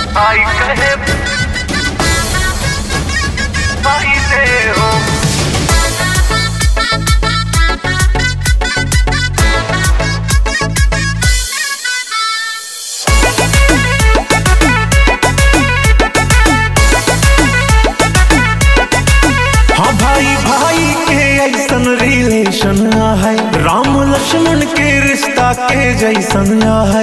आई कहे भाई से हो। हाँ भाई भाई के ऐसन रिलेशन है, राम लक्ष्मण के रिश्ता के जैसन है।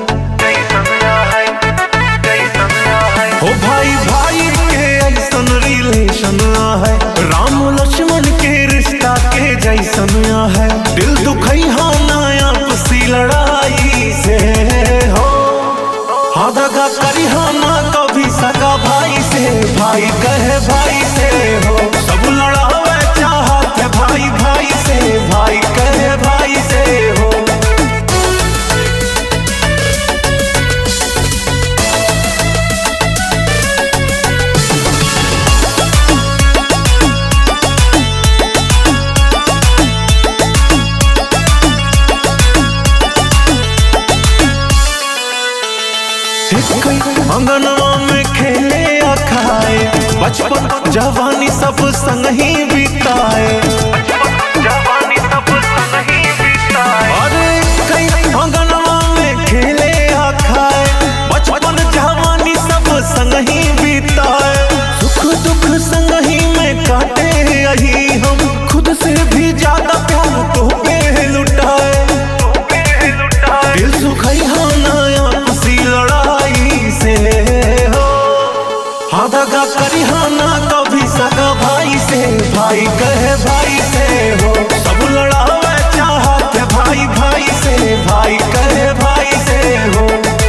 हो भाई भाई के ऐसन रिलेशन है, राम लक्ष्मण के रिश्ता के जैसन है। दिल दुखई हाँ नया आपसी लड़ाई से हो, हाँ दगा करी हाँ ना कभी सगा भाई से। भाई कहे भाई से हो, सब लड़ावे चाहत है भाई भाई से। भाई कहे भाई से हो। अंगनवा में खेले या खाए, बचपन जवानी सब संग ही बिताए। अरे कई अंगनवा में खेले या खाए, बचपन जवानी सब संग ही बिताए। सुख दुख संग ही में काटे यही हम, खुद से भी ज्यादा प्यार तो पे लुटाए। दिल सुखई हाँ नया आपसी लड़ाई से हो, हाँ दगा करी हाँ ना कभी सगा भाई से। भाई कहे भाई से हो, सब लड़ावे चाहत है भाई भाई से। भाई कहे भाई से हो।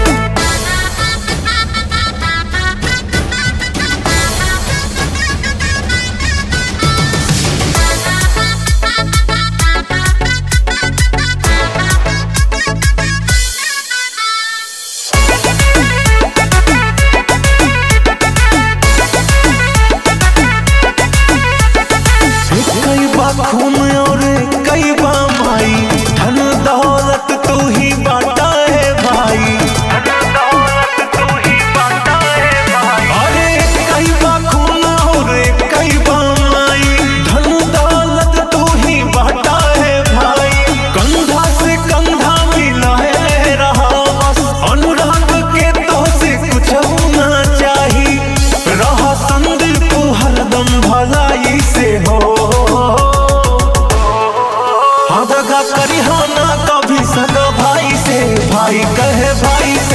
कई बा खून और कई बा माई, धन दौलत तू ही बांटा है भाई। अरे कई बा खून और कई बा माई, धन दौलत तू ही बांटा है भाई। कंधा से कंधा मिलाए रहा बस, अनुराग के तो से कुछ होना चाहिए। रहा संदिल को हरदम भलाई से हो, हाँ दगा करी हाँ ना कभी सगा भाई से। भाई कहे भाई